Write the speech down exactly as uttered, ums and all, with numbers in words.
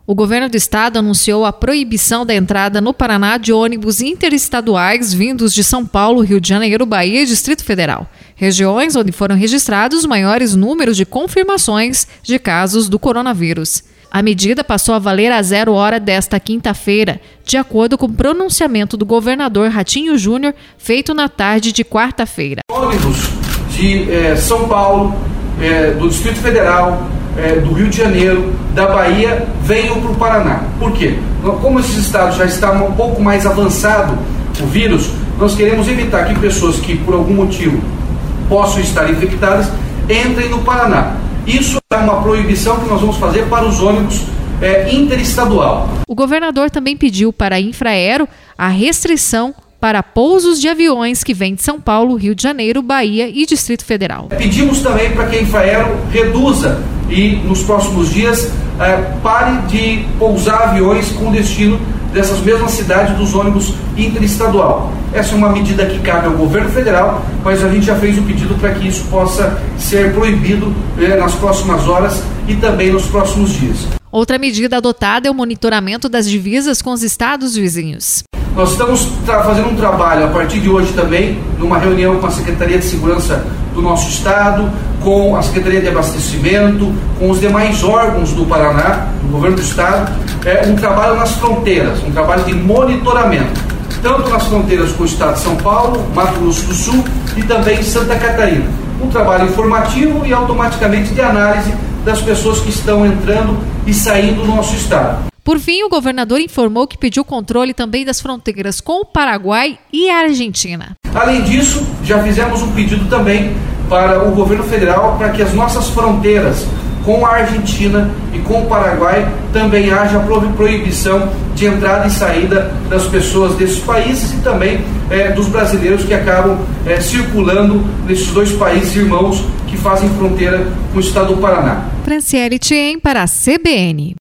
O governo do estado anunciou a proibição da entrada no Paraná de ônibus interestaduais vindos de São Paulo, Rio de Janeiro, Bahia e Distrito Federal, regiões onde foram registrados os maiores números de confirmações de casos do coronavírus. A medida passou a valer a zero hora desta quinta-feira, de acordo com o pronunciamento do governador Ratinho Júnior, feito na tarde de quarta-feira. Ônibus de eh, São Paulo, eh, do Distrito Federal, eh, do Rio de Janeiro, da Bahia, venham para o Paraná. Por quê? Como esses estados já estão um pouco mais avançado o vírus, nós queremos evitar que pessoas que por algum motivo possam estar infectadas entrem no Paraná. Isso é uma proibição que nós vamos fazer para os ônibus é, interestadual. O governador também pediu para a Infraero a restrição para pousos de aviões que vêm de São Paulo, Rio de Janeiro, Bahia e Distrito Federal. Pedimos também para que a Infraero reduza e nos próximos dias é, pare de pousar aviões com destino dessas mesmas cidades dos ônibus interestadual. Essa é uma medida que cabe ao governo federal, mas a gente já fez o pedido para que isso possa ser proibido eh, nas próximas horas e também nos próximos dias. Outra medida adotada é o monitoramento das divisas com os estados vizinhos. Nós estamos fazendo um trabalho a partir de hoje também, numa reunião com a Secretaria de Segurança do nosso estado, com a Secretaria de Abastecimento, com os demais órgãos do Paraná, do governo do estado, é um trabalho nas fronteiras, um trabalho de monitoramento, tanto nas fronteiras com o estado de São Paulo, Mato Grosso do Sul e também Santa Catarina. Um trabalho informativo e automaticamente de análise das pessoas que estão entrando e saindo do nosso estado. Por fim, o governador informou que pediu controle também das fronteiras com o Paraguai e a Argentina. Além disso, já fizemos um pedido também para o governo federal para que as nossas fronteiras com a Argentina e com o Paraguai também haja proibição de entrada e saída das pessoas desses países e também é, dos brasileiros que acabam é, circulando nesses dois países irmãos que fazem fronteira com o estado do Paraná. Franciele Tien para a C B N.